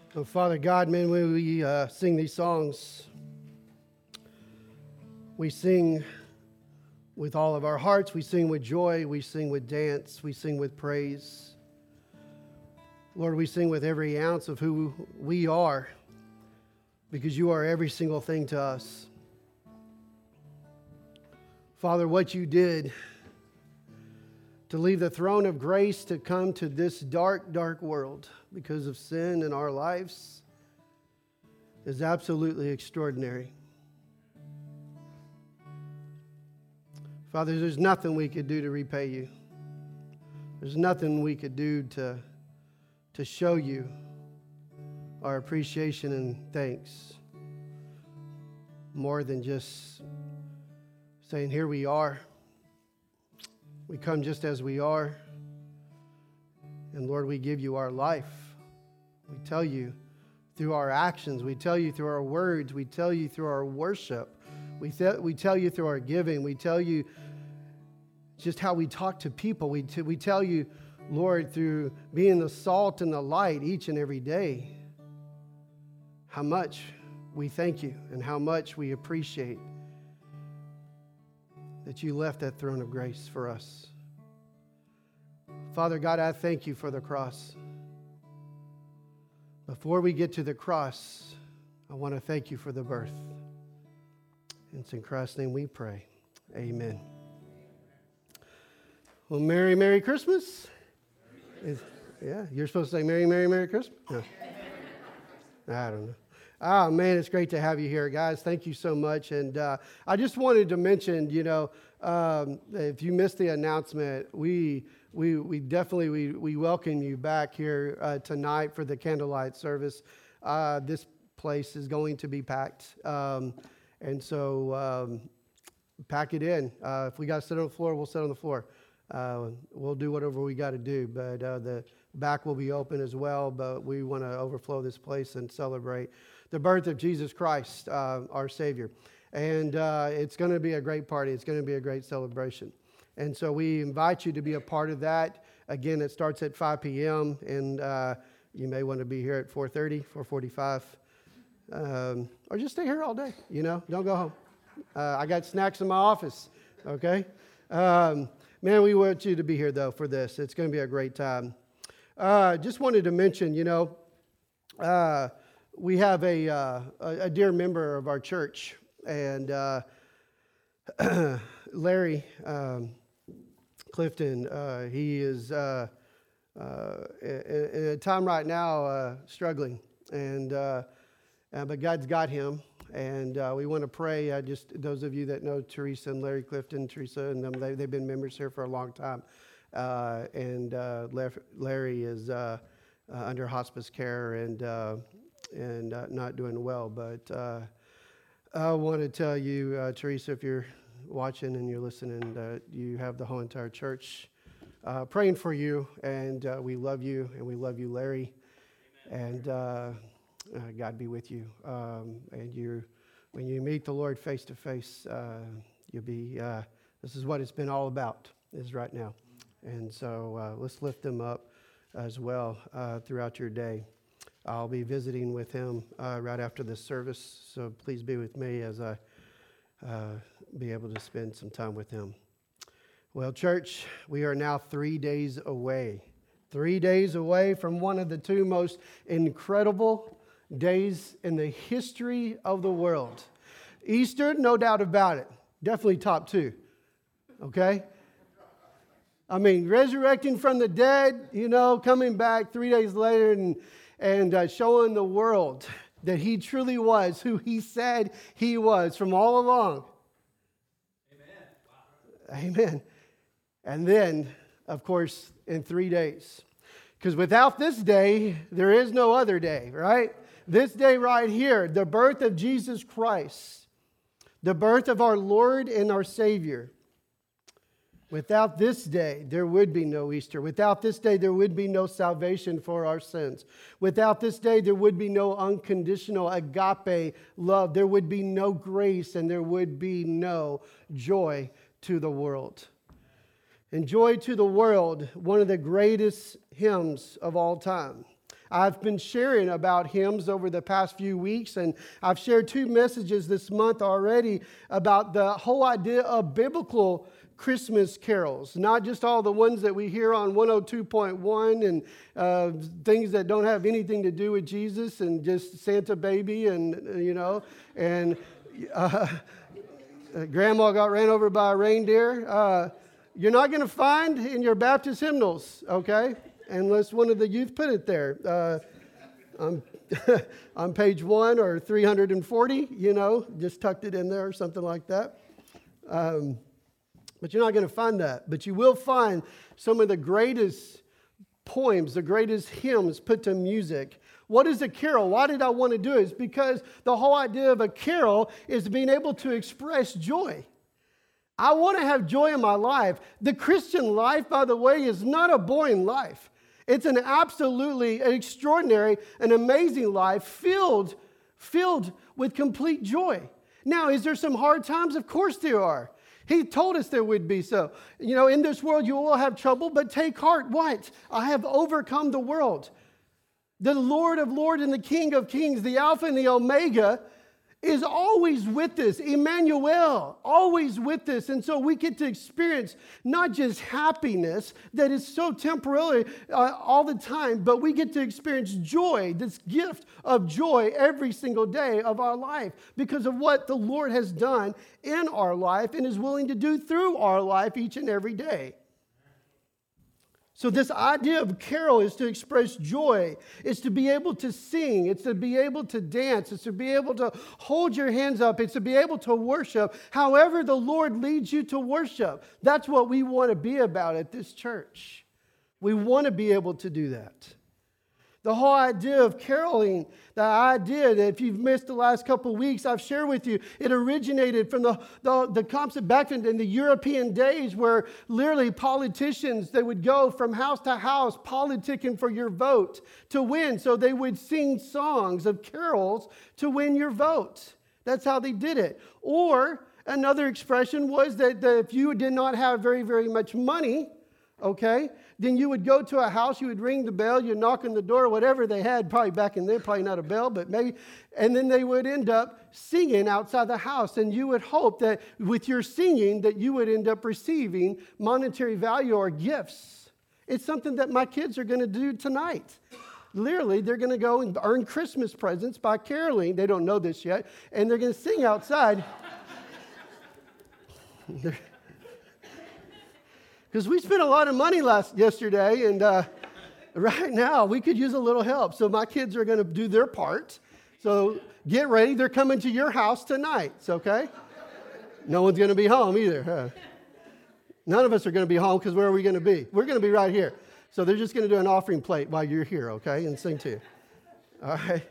Oh, Father God, man, when we sing these songs, we sing with all of our hearts, we sing with joy, we sing with dance, we sing with praise. Lord, we sing with every ounce of who we are, because you are every single thing to us. Father, what you did to leave the throne of grace to come to this dark, dark world because of sin in our lives is absolutely extraordinary. Father, there's nothing we could do to repay you. There's nothing we could do to show you our appreciation and thanks, more than just saying, here we are. We come just as we are. And Lord, we give you our life. We tell you through our actions. We tell you through our words. We tell you through our worship. We tell you through our giving. We tell you just how we talk to people. We tell you, Lord, through being the salt and the light each and every day, how much we thank you and how much we appreciate that you left that throne of grace for us. Father God, I thank you for the cross. Before we get to the cross, I want to thank you for the birth. It's in Christ's name we pray. Amen. Well, Merry, Merry Christmas. Yeah, you're supposed to say Merry, Merry, Merry Christmas? No. I don't know. Oh, man, it's great to have you here, guys. Thank you so much. And I just wanted to mention, if you missed the announcement, we definitely welcome you back here tonight for the candlelight service. This place is going to be packed. And so pack it in. If we got to sit on the floor, we'll sit on the floor. We'll do whatever we got to do. But the back will be open as well. But we want to overflow this place and celebrate the birth of Jesus Christ, our Savior. And it's going to be a great party. It's going to be a great celebration. And so we invite you to be a part of that. Again, it starts at 5 p.m. And you may want to be here at 4:30, 4:45. Or just stay here all day, Don't go home. I got snacks in my office, okay? Man, we want you to be here, though, for this. It's going to be a great time. Just wanted to mention, we have a dear member of our church, and Larry Clifton, he is in a time right now struggling, but God's got him, and we want to pray. Just those of you that know Teresa and Larry Clifton, Teresa and them, they've been members here for a long time, and Larry is under hospice care and not doing well. But I want to tell you, Teresa, if you're watching and you're listening, that you have the whole entire church praying for you, and we love you, and we love you, Larry. Amen. And God be with you. And when you meet the Lord face to face, you'll be. This is what it's been all about, is right now. And so let's lift them up as well throughout your day. I'll be visiting with him right after this service, so please be with me as I be able to spend some time with him. Well, church, we are now 3 days away. 3 days away from one of the two most incredible days in the history of the world. Easter, no doubt about it. Definitely top two. Okay? I mean, resurrecting from the dead, coming back 3 days later and showing the world that he truly was who he said he was from all along. Amen. Wow. Amen. And then, of course, in 3 days. Because without this day, there is no other day, right? This day right here, the birth of Jesus Christ, the birth of our Lord and our Savior. Without this day, there would be no Easter. Without this day, there would be no salvation for our sins. Without this day, there would be no unconditional agape love. There would be no grace, and there would be no joy to the world. And Joy to the World, one of the greatest hymns of all time. I've been sharing about hymns over the past few weeks, and I've shared 2 messages this month already about the whole idea of biblical Christmas carols, not just all the ones that we hear on 102.1 and things that don't have anything to do with Jesus and just Santa baby and, and grandma got ran over by a reindeer. You're not going to find in your Baptist hymnals, okay, unless one of the youth put it there. On page 1 or 340, just tucked it in there or something like that. But you're not going to find that. But you will find some of the greatest poems, the greatest hymns put to music. What is a carol? Why did I want to do it? It's because the whole idea of a carol is being able to express joy. I want to have joy in my life. The Christian life, by the way, is not a boring life. It's an absolutely extraordinary and amazing life filled with complete joy. Now, is there some hard times? Of course there are. He told us there would be so. In this world you will have trouble, but take heart. What? I have overcome the world. The Lord of Lords and the King of Kings, the Alpha and the Omega, is always with us. Emmanuel, always with us. And so we get to experience not just happiness that is so temporary all the time, but we get to experience joy, this gift of joy every single day of our life because of what the Lord has done in our life and is willing to do through our life each and every day. So this idea of carol is to express joy. It's to be able to sing. It's to be able to dance. It's to be able to hold your hands up. It's to be able to worship however the Lord leads you to worship. That's what we want to be about at this church. We want to be able to do that. The whole idea of caroling, the idea that if you've missed the last couple of weeks, I've shared with you, it originated from the concept back in the European days where literally politicians, they would go from house to house politicking for your vote to win. So they would sing songs of carols to win your vote. That's how they did it. Or another expression was that if you did not have very, very much money, okay, then you would go to a house, you would ring the bell, you'd knock on the door, whatever they had, probably back in there, probably not a bell, but maybe, and then they would end up singing outside the house, and you would hope that with your singing that you would end up receiving monetary value or gifts. It's something that my kids are going to do tonight. Literally, they're going to go and earn Christmas presents by caroling. They don't know this yet, and they're going to sing outside. Because we spent a lot of money yesterday, and right now we could use a little help. So my kids are going to do their part. So get ready. They're coming to your house tonight. It's okay? No one's going to be home either. Huh? None of us are going to be home because where are we going to be? We're going to be right here. So they're just going to do an offering plate while you're here, okay, and sing to you. All right?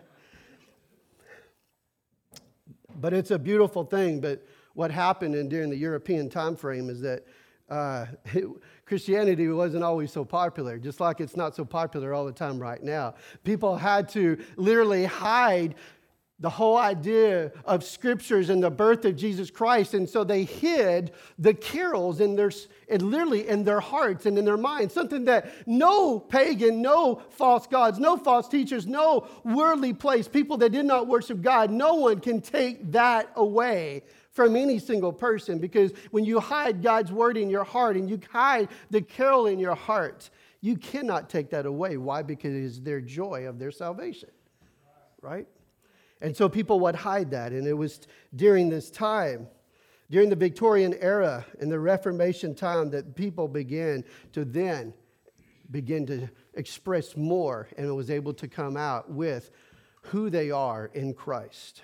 But it's a beautiful thing. But what happened during the European time frame is that Christianity wasn't always so popular, just like it's not so popular all the time right now. People had to literally hide the whole idea of scriptures and the birth of Jesus Christ, and so they hid the carols in their hearts and in their minds, something that no pagan, no false gods, no false teachers, no worldly place, people that did not worship God, no one can take that away from any single person, because when you hide God's word in your heart and you hide the carol in your heart, you cannot take that away. Why? Because it is their joy of their salvation, right? And so people would hide that, and it was during this time, during the Victorian era and the Reformation time, that people began to express more, and it was able to come out with who they are in Christ.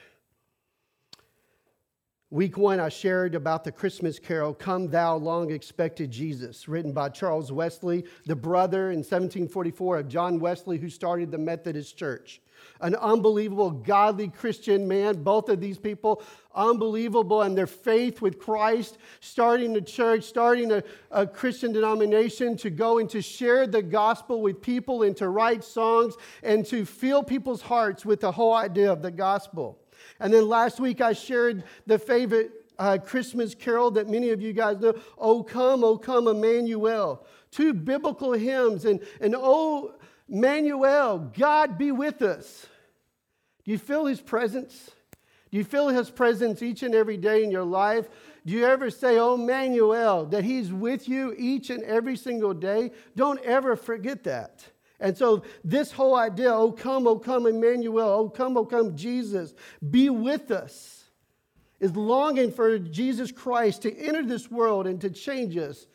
Week 1, I shared about the Christmas carol, Come Thou Long Expected Jesus, written by Charles Wesley, the brother in 1744 of John Wesley, who started the Methodist Church. An unbelievable, godly Christian man. Both of these people, unbelievable in their faith with Christ, starting the church, starting a Christian denomination to go and to share the gospel with people and to write songs and to fill people's hearts with the whole idea of the gospel. And then last week I shared the favorite Christmas carol that many of you guys know, O come, Emmanuel. 2 biblical hymns. And oh, Emmanuel, God be with us. Do you feel his presence? Do you feel his presence each and every day in your life? Do you ever say, oh, Emmanuel, that he's with you each and every single day? Don't ever forget that. And so this whole idea, oh, come, Emmanuel, oh, come, Jesus, be with us, is longing for Jesus Christ to enter this world and to change us,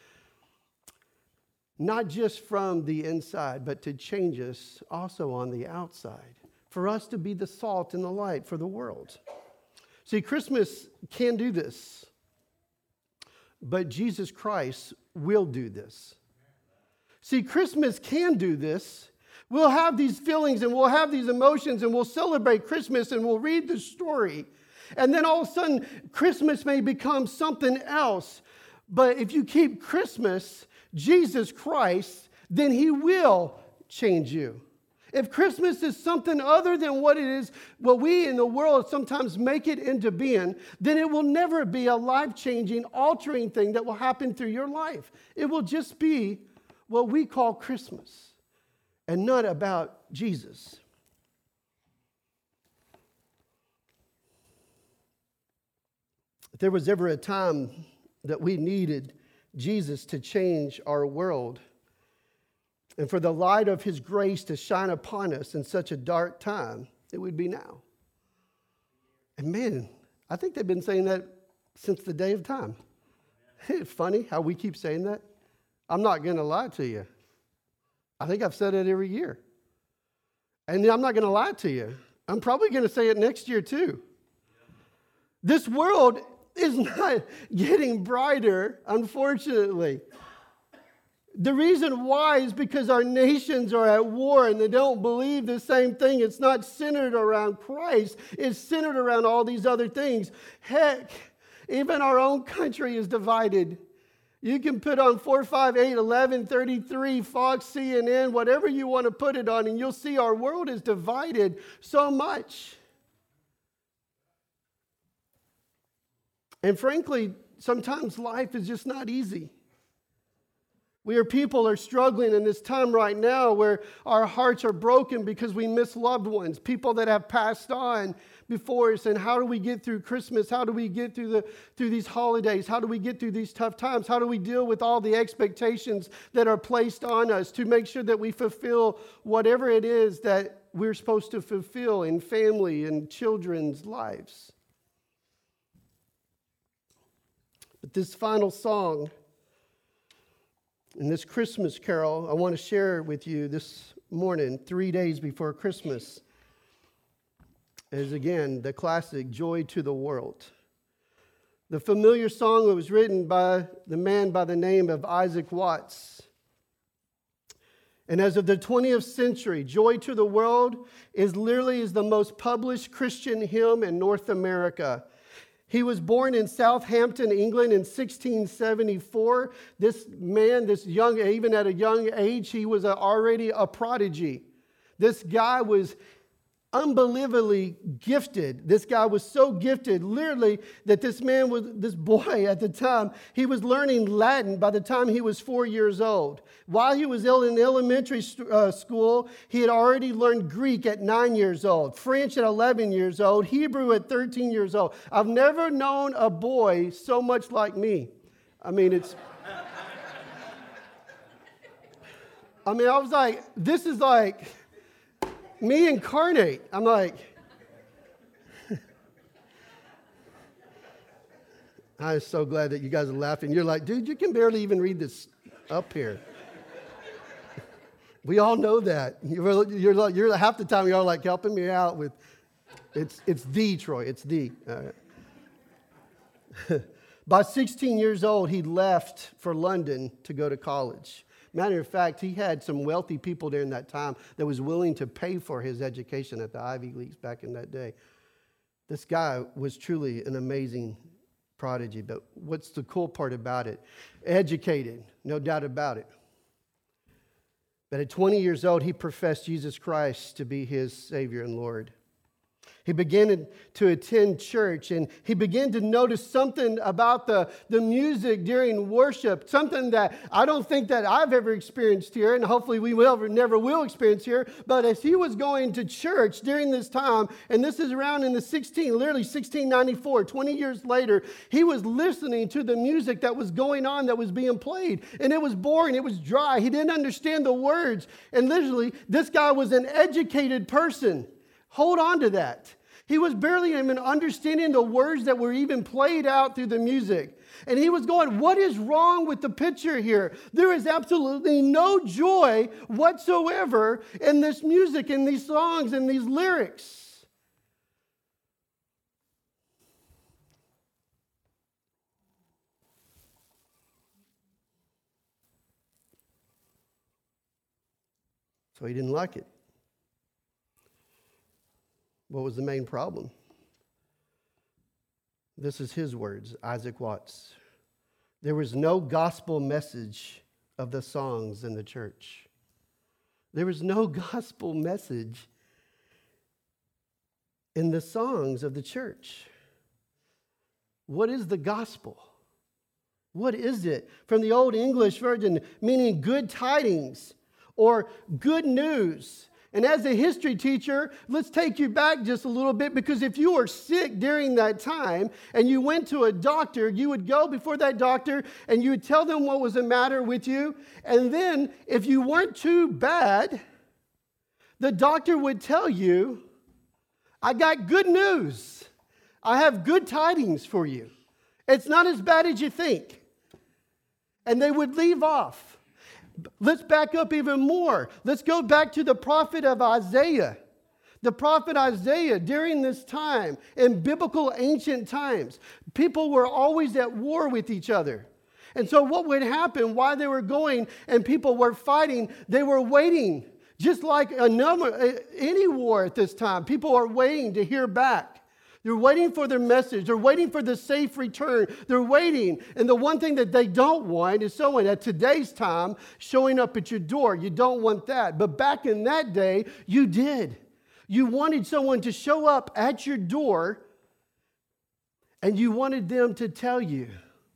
not just from the inside, but to change us also on the outside, for us to be the salt and the light for the world. See, Christmas can do this, but Jesus Christ will do this. See, Christmas can do this. We'll have these feelings and we'll have these emotions and we'll celebrate Christmas and we'll read the story. And then all of a sudden, Christmas may become something else. But if you keep Christmas, Jesus Christ, then he will change you. If Christmas is something other than what it is, what we in the world sometimes make it into being, then it will never be a life-changing, altering thing that will happen through your life. It will just be what we call Christmas and not about Jesus. If there was ever a time that we needed Jesus to change our world and for the light of his grace to shine upon us in such a dark time, it would be now. And man, I think they've been saying that since the day of time. Isn't it funny how we keep saying that? I'm not going to lie to you. I think I've said it every year. And I'm not going to lie to you. I'm probably going to say it next year too. This world is not getting brighter, unfortunately. The reason why is because our nations are at war and they don't believe the same thing. It's not centered around Christ. It's centered around all these other things. Heck, even our own country is divided. You can put on 4, 5, 8, 11, 33, Fox, CNN, whatever you want to put it on, and you'll see our world is divided so much. And frankly, sometimes life is just not easy. People are struggling in this time right now where our hearts are broken because we miss loved ones, people that have passed on before us. And how do we get through Christmas? How do we get through these holidays? How do we get through these tough times? How do we deal with all the expectations that are placed on us to make sure that we fulfill whatever it is that we're supposed to fulfill in family and children's lives? But this final song, in this Christmas carol, I want to share with you this morning, 3 days before Christmas, is again the classic Joy to the World. The familiar song that was written by the man by the name of Isaac Watts. And as of the 20th century, Joy to the World is literally the most published Christian hymn in North America. He was born in Southampton, England in 1674. This man, even at a young age, he was already a prodigy. This guy was unbelievably gifted. This guy was so gifted, literally, that this boy at the time, he was learning Latin by the time he was 4 years old. While he was in elementary school, he had already learned Greek at 9 years old, French at 11 years old, Hebrew at 13 years old. I've never known a boy so much like me. I was like, this is like me incarnate. I'm like, I'm so glad that you guys are laughing. You're like, dude, you can barely even read this up here. We all know that. You're half the time you're like helping me out with, it's the Troy, it's the. By 16 years old, he left for London to go to college. Matter of fact, he had some wealthy people during that time that was willing to pay for his education at the Ivy Leagues back in that day. This guy was truly an amazing prodigy. But what's the cool part about it? Educated, no doubt about it. But at 20 years old, he professed Jesus Christ to be his Savior and Lord. He began to attend church, and he began to notice something about the music during worship, something that I don't think that I've ever experienced here, and hopefully we never will experience here. But as he was going to church during this time, and this is around in the literally 1694, 20 years later, he was listening to the music that was going on, that was being played, and it was boring, it was dry. He didn't understand the words, and literally, this guy was an educated person. Hold on to that. He was barely even understanding the words that were even played out through the music. And he was going, what is wrong with the picture here? There is absolutely no joy whatsoever in this music, in these songs, in these lyrics. So he didn't like it. What was the main problem? This is his words, Isaac Watts. There was no gospel message of the songs in the church. There was no gospel message in the songs of the church. What is the gospel? What is it? From the Old English version, meaning good tidings or good news. And as a history teacher, let's take you back just a little bit, because if you were sick during that time and you went to a doctor, you would go before that doctor and you would tell them what was the matter with you. And then if you weren't too bad, the doctor would tell you, I got good news. I have good tidings for you. It's not as bad as you think. And they would leave off. Let's back up even more. Let's go back to the prophet of Isaiah. The prophet Isaiah, during this time, in biblical ancient times, people were always at war with each other. And so what would happen while they were going and people were fighting, they were waiting. Just like any war at this time, people are waiting to hear back. They're waiting for their message. They're waiting for the safe return. They're waiting. And the one thing that they don't want is someone at today's time showing up at your door. You don't want that. But back in that day, you did. You wanted someone to show up at your door, and you wanted them to tell you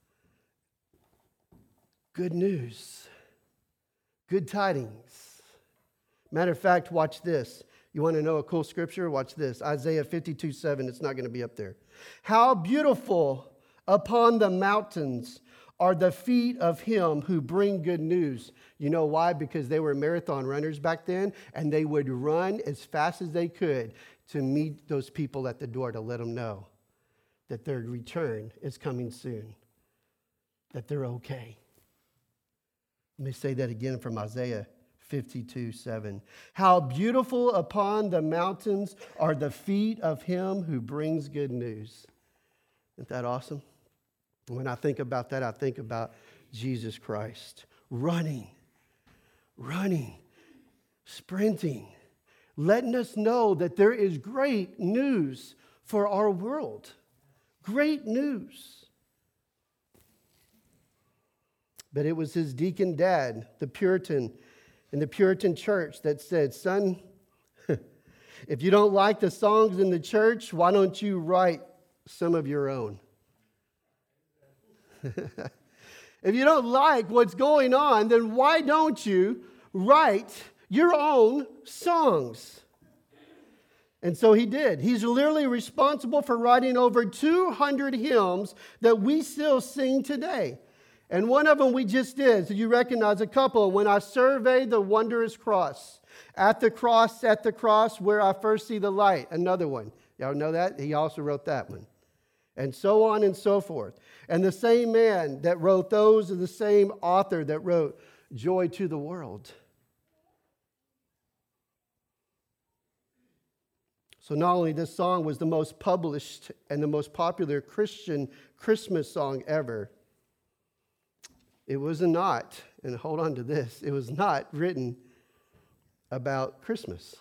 good news, good tidings. Matter of fact, watch this. You want to know a cool scripture? Watch this. Isaiah 52:7. It's not going to be up there. How beautiful upon the mountains are the feet of him who bring good news. You know why? Because they were marathon runners back then, and they would run as fast as they could to meet those people at the door to let them know that their return is coming soon, that they're okay. Let me say that again from Isaiah 52:7. How beautiful upon the mountains are the feet of him who brings good news. Isn't that awesome? When I think about that, I think about Jesus Christ running, sprinting, letting us know that there is great news for our world. Great news. But it was his deacon dad, the Puritan, in the Puritan church that said, son, if you don't like the songs in the church, why don't you write some of your own? If you don't like what's going on, then why don't you write your own songs? And so he did. He's literally responsible for writing over 200 hymns that we still sing today. And one of them we just did. So you recognize a couple. When I survey the wondrous cross, at the cross, where I first see the light. Another one. Y'all know that? He also wrote that one. And so on and so forth. And the same man that wrote those is the same author that wrote Joy to the World. So not only this song was the most published and the most popular Christian Christmas song ever, it was not, and hold on to this, it was not written about Christmas.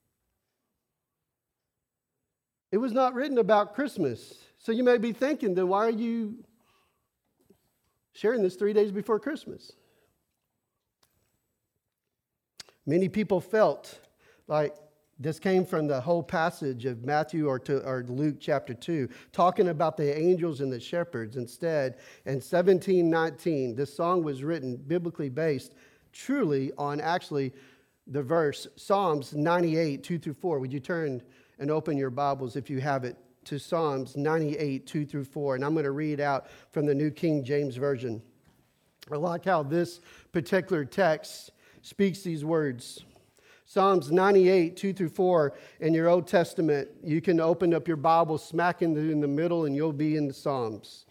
It was not written about Christmas. So you may be thinking, then why are you sharing this 3 days before Christmas? Many people felt like This came from the whole passage of Matthew or Luke chapter 2, talking about the angels and the shepherds. Instead, in 1719, this song was written, biblically based, truly on actually the verse, Psalms 98, 2 through 4. Would you turn and open your Bibles, if you have it, to Psalms 98, 2 through 4. And I'm going to read out from the New King James Version. I like how this particular text speaks these words. Psalms 98, 2 through 4 in your Old Testament. You can open up your Bible, smack in the middle, and you'll be in the Psalms.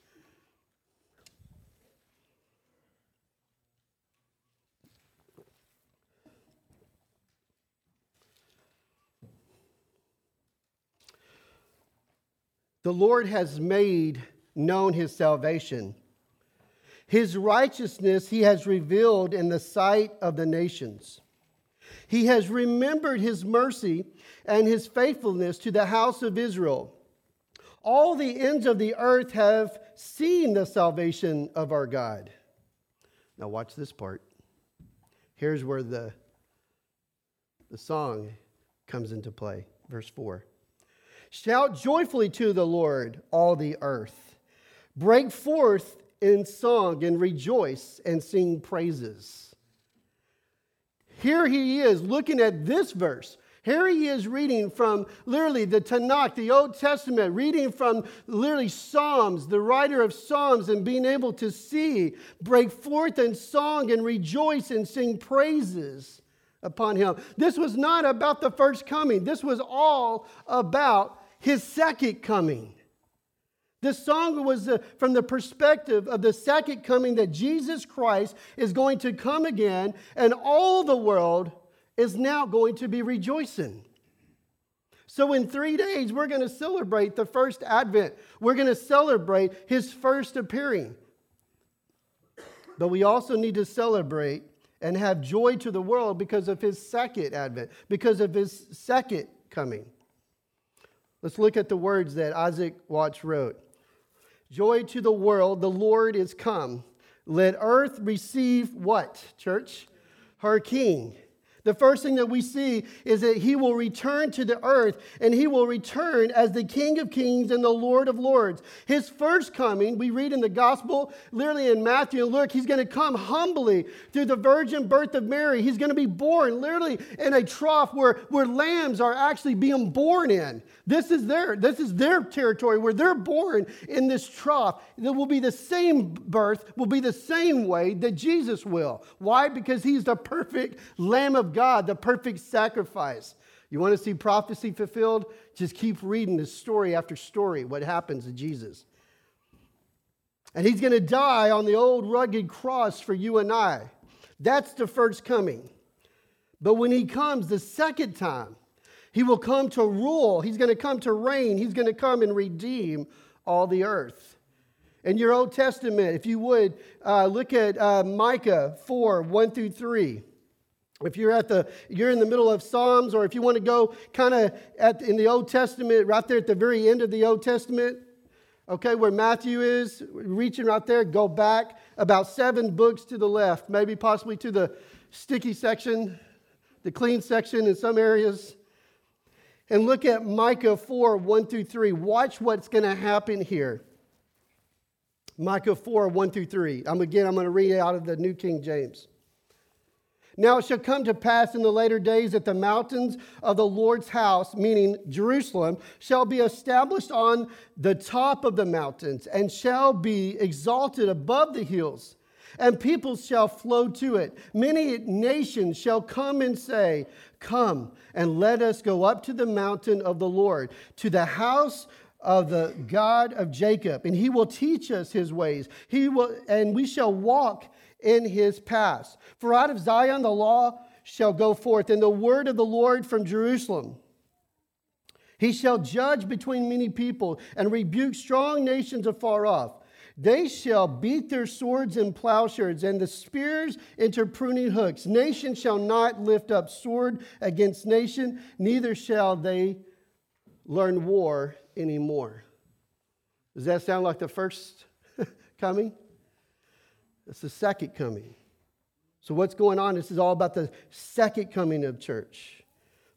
The Lord has made known his salvation. His righteousness he has revealed in the sight of the nations. He has remembered his mercy and his faithfulness to the house of Israel. All the ends of the earth have seen the salvation of our God. Now watch this part. Here's where the song comes into play. Verse 4. Shout joyfully to the Lord, all the earth. Break forth in song and rejoice and sing praises. Here he is looking at this verse. Here he is reading from literally the Tanakh, the Old Testament, reading from literally Psalms, the writer of Psalms, and being able to see, break forth in song and rejoice and sing praises upon him. This was not about the first coming. This was all about his second coming. This song was from the perspective of the second coming, that Jesus Christ is going to come again, and all the world is now going to be rejoicing. So in 3 days, we're going to celebrate the first Advent. We're going to celebrate his first appearing. But we also need to celebrate and have joy to the world because of his second Advent, because of his second coming. Let's look at the words that Isaac Watts wrote. Joy to the world, the Lord is come. Let earth receive what, church? Her King. The first thing that we see is that he will return to the earth, and he will return as the King of Kings and the Lord of Lords. His first coming, we read in the gospel, literally in Matthew and Luke, he's going to come humbly through the virgin birth of Mary. He's going to be born literally in a trough where lambs are actually being born in. This is their territory where they're born in this trough. It will be the same birth, will be the same way that Jesus will. Why? Because he's the perfect Lamb of God, the perfect sacrifice. You want to see prophecy fulfilled? Just keep reading this story after story, what happens to Jesus. And he's going to die on the old rugged cross for you and I. That's the first coming. But when he comes the second time, he will come to rule. He's going to come to reign. He's going to come and redeem all the earth. In your Old Testament, if you would, look at Micah 4, 1 through 3. If you're in the middle of Psalms, or if you want to go kind of in the Old Testament, right there at the very end of the Old Testament, okay, where Matthew is, reaching right there, go back about 7 books to the left, maybe possibly to the sticky section, the clean section in some areas. And look at Micah 4, 1 through 3. Watch what's going to happen here. Micah 4, 1 through 3. I'm going to read out of the New King James. Now it shall come to pass in the later days that the mountains of the Lord's house, meaning Jerusalem, shall be established on the top of the mountains and shall be exalted above the hills. And people shall flow to it. Many nations shall come and say, come and let us go up to the mountain of the Lord, to the house of the God of Jacob. And he will teach us his ways. And we shall walk in his paths. For out of Zion the law shall go forth, and the word of the Lord from Jerusalem. He shall judge between many people and rebuke strong nations afar off. They shall beat their swords in plowshares and the spears into pruning hooks. Nation shall not lift up sword against nation, neither shall they learn war anymore. Does that sound like the first coming? It's the second coming. So what's going on? This is all about the second coming of church.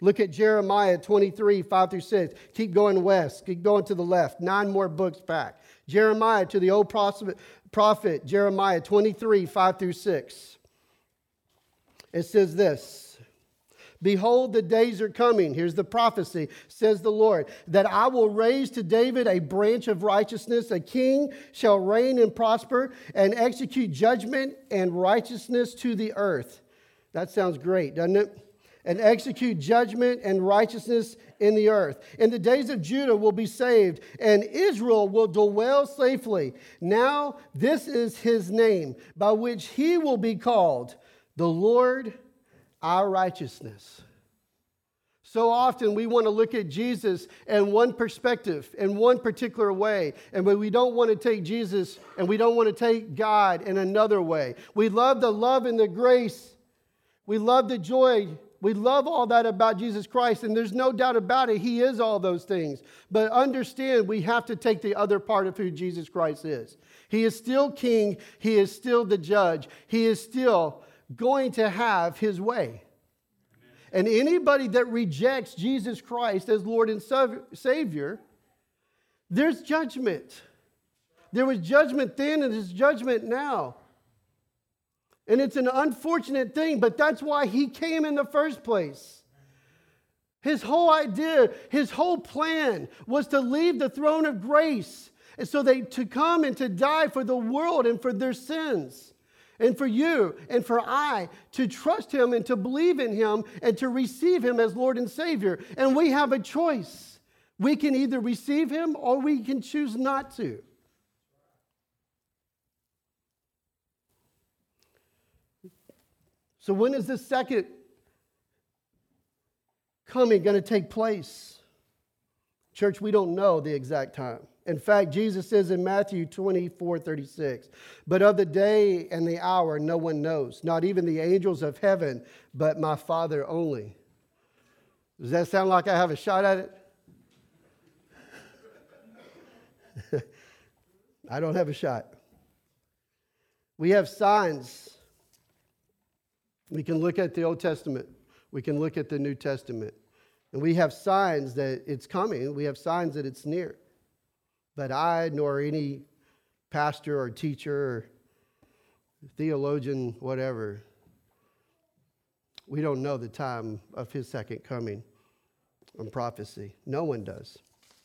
Look at Jeremiah 23, 5 through 6. Keep going west. Keep going to the left. 9 more books back. Jeremiah, to the old prophet Jeremiah 23, 5 through 6. It says this. Behold, the days are coming. Here's the prophecy, says the Lord, that I will raise to David a branch of righteousness. A king shall reign and prosper and execute judgment and righteousness to the earth. That sounds great, doesn't it? And execute judgment and righteousness in the earth. And the days of Judah will be saved, and Israel will dwell safely. Now this is his name, by which he will be called, the Lord our righteousness. So often we want to look at Jesus in one perspective, in one particular way, and we don't want to take Jesus and we don't want to take God in another way. We love the love and the grace. We love the joy. We love all that about Jesus Christ, and there's no doubt about it. He is all those things. But understand, we have to take the other part of who Jesus Christ is. He is still king. He is still the judge. He is still going to have his way. And anybody that rejects Jesus Christ as Lord and Savior, there's judgment. There was judgment then and there's judgment now. And it's an unfortunate thing, but that's why he came in the first place. His whole idea, his whole plan was to leave the throne of grace and so to come and to die for the world and for their sins. And for you and for I to trust him and to believe in him and to receive him as Lord and Savior. And we have a choice. We can either receive him or we can choose not to. So when is this second coming going to take place? Church, we don't know the exact time. In fact, Jesus says in Matthew 24:36, but of the day and the hour no one knows, not even the angels of heaven, but my Father only. Does that sound like I have a shot at it? I don't have a shot. We have signs. We can look at the Old Testament. We can look at the New Testament. And we have signs that it's coming. We have signs that it's near. But I, nor any pastor or teacher or theologian, whatever, we don't know the time of his second coming on prophecy. No one does.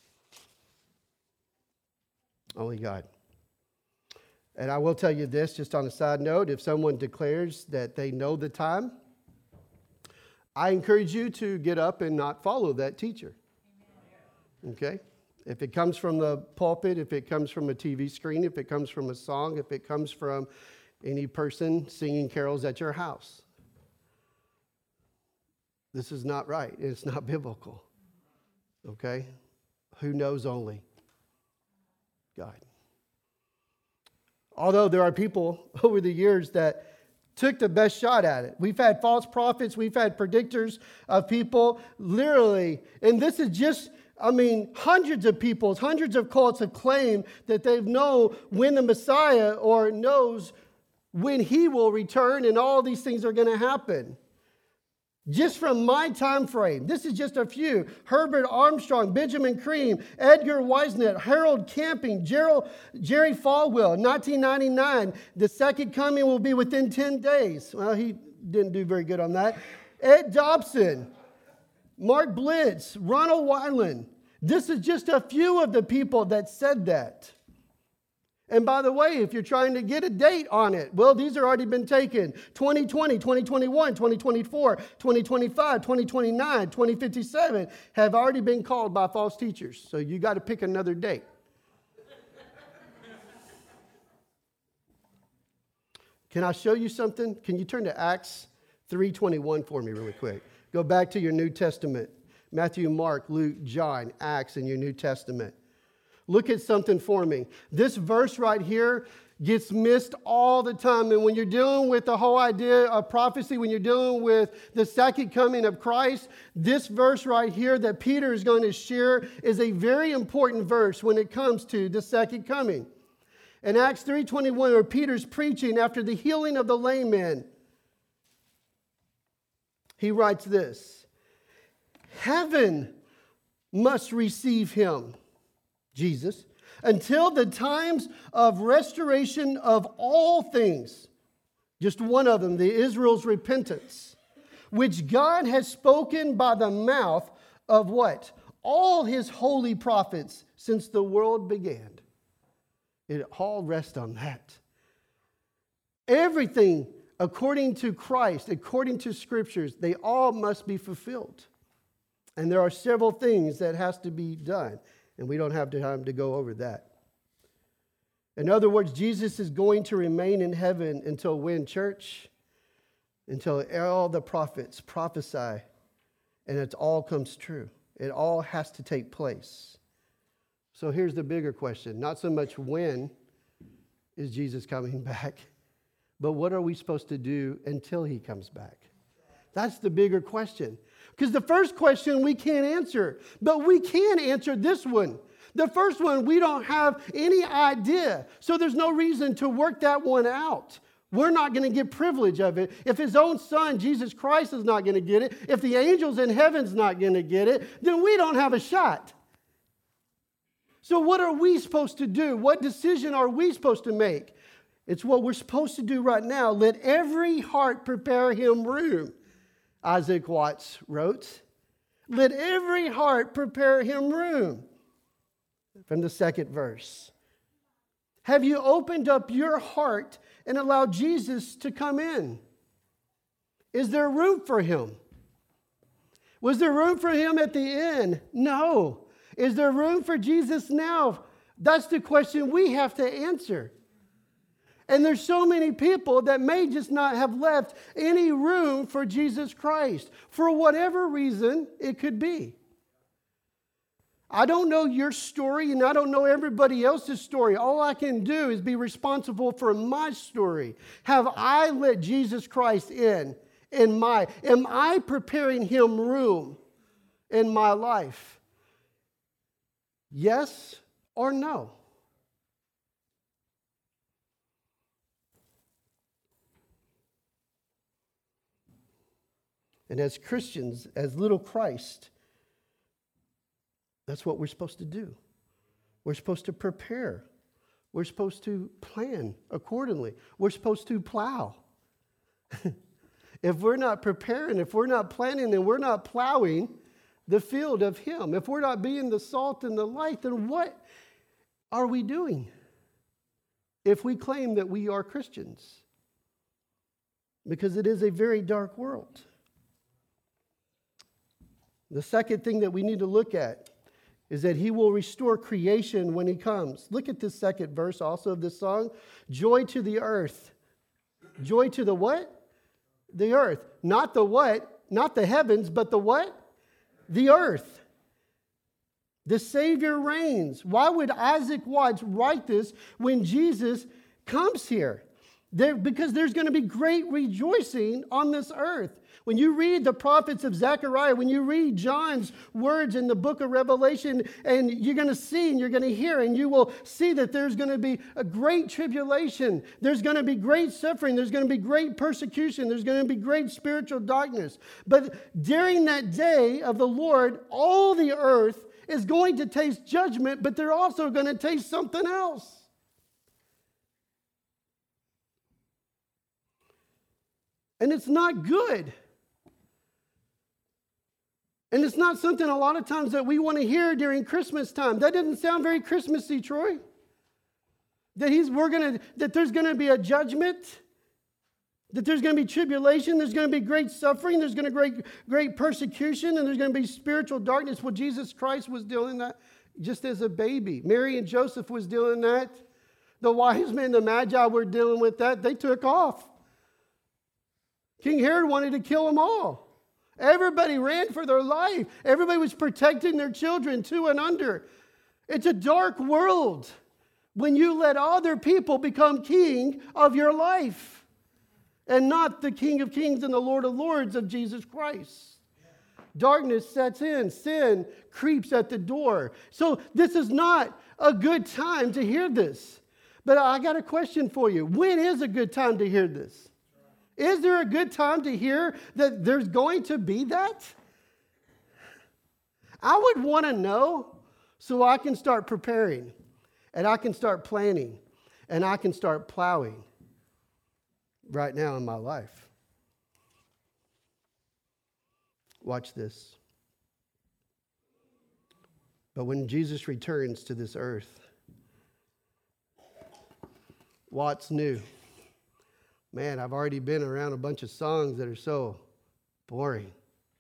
Only God. And I will tell you this, just on a side note, if someone declares that they know the time, I encourage you to get up and not follow that teacher. Okay? If it comes from the pulpit, if it comes from a TV screen, if it comes from a song, if it comes from any person singing carols at your house. This is not right. It's not biblical. Okay? Who knows only? God. Although there are people over the years that took the best shot at it. We've had false prophets. We've had predictors of people. Literally, and this is just, hundreds of people, hundreds of cults have claimed that they know when the Messiah or knows when he will return and all these things are going to happen. Just from my time frame, this is just a few. Herbert Armstrong, Benjamin Creme, Edgar Whisenant, Harold Camping, Jerry Falwell, 1999. The second coming will be within 10 days. Well, he didn't do very good on that. Ed Dobson, Mark Blitz, Ronald Weiland. This is just a few of the people that said that. And by the way, if you're trying to get a date on it, well, these have already been taken. 2020, 2021, 2024, 2025, 2029, 2057 have already been called by false teachers. So you got to pick another date. Can I show you something? Can you turn to Acts 3:21 for me really quick? Go back to your New Testament. Matthew, Mark, Luke, John, Acts in your New Testament. Look at something for me. This verse right here gets missed all the time. And when you're dealing with the whole idea of prophecy, when you're dealing with the second coming of Christ, this verse right here that Peter is going to share is a very important verse when it comes to the second coming. In Acts 3:21, where Peter's preaching after the healing of the lame man, he writes this. Heaven must receive him, Jesus, until the times of restoration of all things. Just one of them, the Israel's repentance, which God has spoken by the mouth of what? All his holy prophets since the world began. It all rests on that. Everything according to Christ, according to scriptures, they all must be fulfilled. And there are several things that has to be done. And we don't have time to go over that. In other words, Jesus is going to remain in heaven until when, church? Until all the prophets prophesy and it all comes true. It all has to take place. So here's the bigger question. Not so much when is Jesus coming back, but what are we supposed to do until he comes back? That's the bigger question. Because the first question we can't answer, but we can answer this one. The first one, we don't have any idea. So there's no reason to work that one out. We're not going to get privilege of it. If his own son, Jesus Christ, is not going to get it, if the angels in heaven's not going to get it, then we don't have a shot. So what are we supposed to do? What decision are we supposed to make? It's what we're supposed to do right now. Let every heart prepare him room, Isaac Watts wrote. Let every heart prepare him room. From the second verse. Have you opened up your heart and allowed Jesus to come in? Is there room for him? Was there room for him at the end? No. Is there room for Jesus now? That's the question we have to answer. And there's so many people that may just not have left any room for Jesus Christ. For whatever reason it could be. I don't know your story and I don't know everybody else's story. All I can do is be responsible for my story. Have I let Jesus Christ in am I preparing him room in my life? Yes or no? And as Christians, as little Christ, that's what we're supposed to do. We're supposed to prepare. We're supposed to plan accordingly. We're supposed to plow. If we're not preparing, if we're not planning, and we're not plowing the field of him, if we're not being the salt and the light, then what are we doing if we claim that we are Christians? Because it is a very dark world. The second thing that we need to look at is that he will restore creation when he comes. Look at this second verse also of this song. Joy to the earth. Joy to the what? The earth. Not the what? Not the heavens, but the what? The earth. The Savior reigns. Why would Isaac Watts write this when Jesus comes here? Because there's going to be great rejoicing on this earth. When you read the prophets of Zechariah, when you read John's words in the book of Revelation, and you're going to see and you're going to hear, and you will see that there's going to be a great tribulation. There's going to be great suffering. There's going to be great persecution. There's going to be great spiritual darkness. But during that day of the Lord, all the earth is going to taste judgment, but they're also going to taste something else. And it's not good. And it's not something a lot of times that we want to hear during Christmas time. That doesn't sound very Christmassy, Troy. That there's going to be a judgment, that there's going to be tribulation, there's going to be great suffering, there's going to be great persecution, and there's going to be spiritual darkness. Well, Jesus Christ was dealing that just as a baby. Mary and Joseph was dealing that. The wise men, the magi were dealing with that. They took off. King Herod wanted to kill them all. Everybody ran for their life. Everybody was protecting their children 2 and under. It's a dark world when you let other people become king of your life and not the King of Kings and the Lord of Lords of Jesus Christ. Darkness sets in. Sin creeps at the door. So this is not a good time to hear this. But I got a question for you. When is a good time to hear this? Is there a good time to hear that there's going to be that? I would want to know so I can start preparing, and I can start planning, and I can start plowing right now in my life. Watch this. But when Jesus returns to this earth, what's new? Man, I've already been around a bunch of songs that are so boring,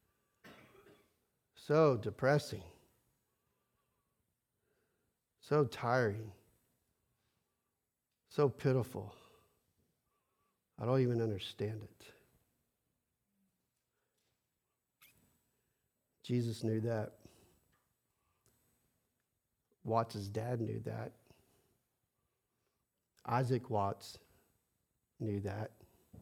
so depressing, so tiring, so pitiful. I don't even understand it. Jesus knew that. Watts' dad knew that. Isaac Watts knew that.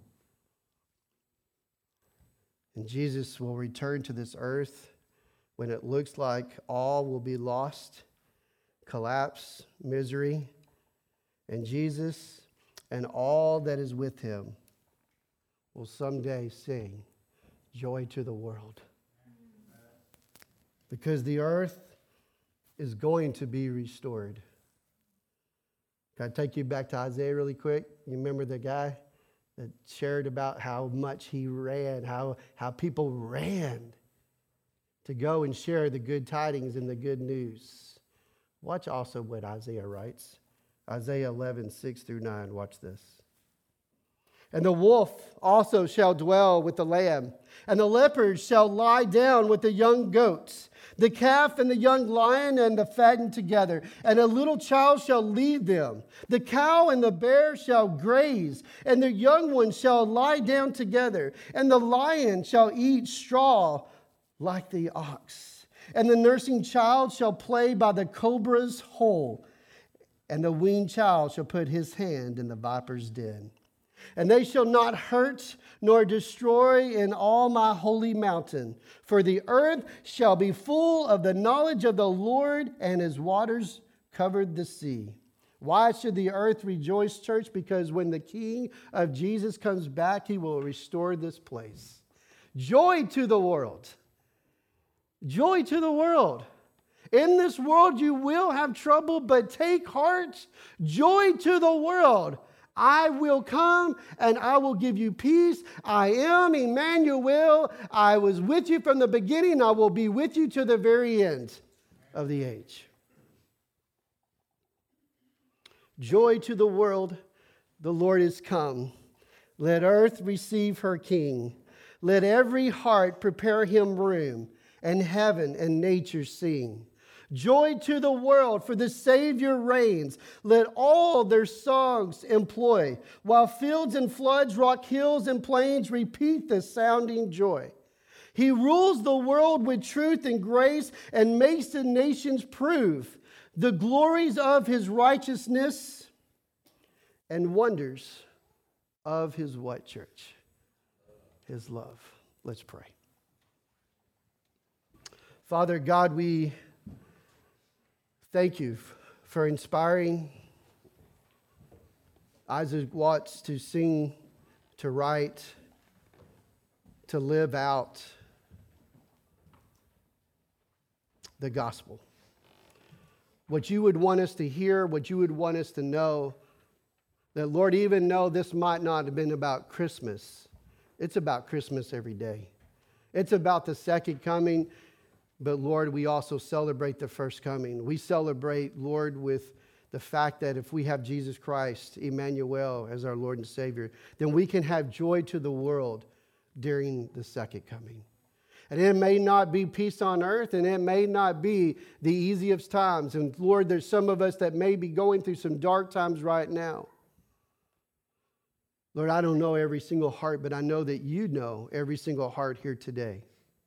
And Jesus will return to this earth when it looks like all will be lost, collapse, misery, and Jesus and all that is with him will someday sing joy to the world. Because the earth is going to be restored. Can I take you back to Isaiah really quick? You remember the guy that shared about how much he ran, how people ran to go and share the good tidings and the good news. Watch also what Isaiah writes. Isaiah 11, 6 through 9. Watch this. And the wolf also shall dwell with the lamb, and the leopard shall lie down with the young goats, the calf and the young lion and the fattened together, and a little child shall lead them. The cow and the bear shall graze, and the young ones shall lie down together, and the lion shall eat straw like the ox. And the nursing child shall play by the cobra's hole, and the weaned child shall put his hand in the viper's den. And they shall not hurt nor destroy in all my holy mountain. For the earth shall be full of the knowledge of the Lord, and his waters covered the sea. Why should the earth rejoice, church? Because when the King of Jesus comes back, he will restore this place. Joy to the world. Joy to the world. In this world you will have trouble, but take heart. Joy to the world. I will come and I will give you peace. I am Emmanuel. I was with you from the beginning. I will be with you to the very end of the age. Joy to the world. The Lord is come. Let earth receive her King. Let every heart prepare him room, and heaven and nature sing. Joy to the world, for the Savior reigns. Let all their songs employ, while fields and floods, rock hills and plains repeat the sounding joy. He rules the world with truth and grace, and makes the nations prove the glories of his righteousness and wonders of his what, church? His love. Let's pray. Father God, we thank you for inspiring Isaac Watts to sing, to write, to live out the gospel. What you would want us to hear, what you would want us to know, that Lord, even though this might not have been about Christmas, it's about Christmas every day. It's about the second coming. But Lord, we also celebrate the first coming. We celebrate, Lord, with the fact that if we have Jesus Christ, Emmanuel, as our Lord and Savior, then we can have joy to the world during the second coming. And it may not be peace on earth, and it may not be the easiest times. And Lord, there's some of us that may be going through some dark times right now. Lord, I don't know every single heart, but I know that you know every single heart here today.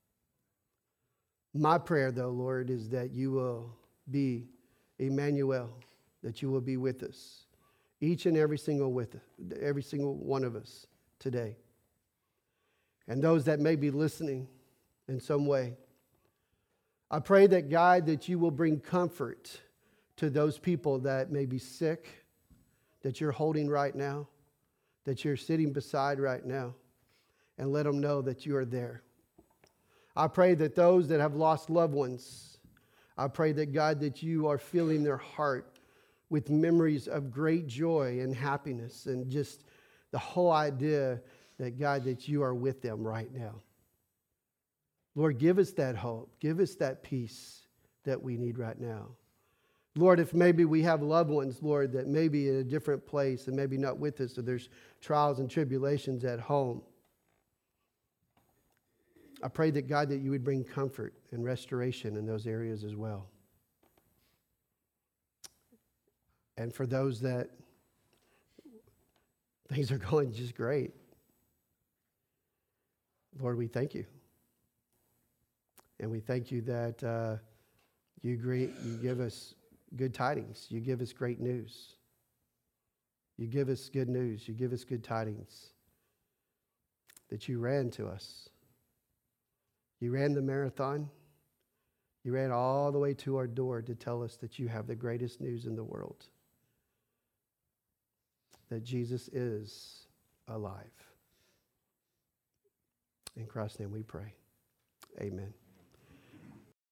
My prayer, though, Lord, is that you will be Emmanuel, that you will be with us, each and every single one of us today. And those that may be listening in some way, I pray that, God, that you will bring comfort to those people that may be sick, that you're holding right now, that you're sitting beside right now, and let them know that you are there. I pray that those that have lost loved ones, I pray that, God, that you are filling their heart with memories of great joy and happiness and just the whole idea that, God, that you are with them right now. Lord, give us that hope. Give us that peace that we need right now. Lord, if maybe we have loved ones, Lord, that may be in a different place and maybe not with us, or there's trials and tribulations at home, I pray that, God, that you would bring comfort and restoration in those areas as well. And for those that things are going just great, Lord, we thank you. And we thank you that you give us good tidings. You give us great news. You give us good news. You give us good tidings that you ran to us. You ran the marathon. You ran all the way to our door to tell us that you have the greatest news in the world, that Jesus is alive. In Christ's name we pray. Amen.